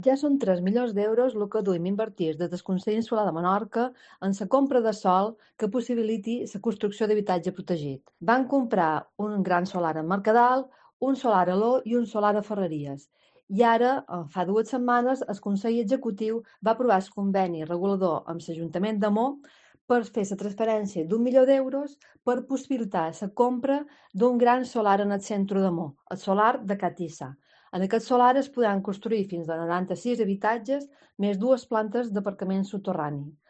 Ja són 3 milions d'euros el que duim invertits des del Consell Insular de Menorca en la compra de sòl que possibiliti la construcció d'habitatge protegit. Van comprar un gran solar en Mercadal, un solar a Aló i un solar a Ferreries. I ara, fa 2 setmanes, el Consell Executiu va aprovar el conveni regulador amb l'Ajuntament d'Amó per fer la transferència d'1 milió d'euros per possibilitar la compra d'un gran solar en el centre d'Amó, el solar de Catissa. En aquest solar es podran construir fins a 96 habitatges més 2 plantes d'aparcament soterrani.